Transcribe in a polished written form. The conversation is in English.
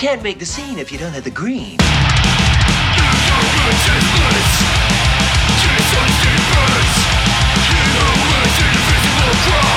Can't make the scene if you don't have the green. Kiss on the birds. You know it's invisible crime.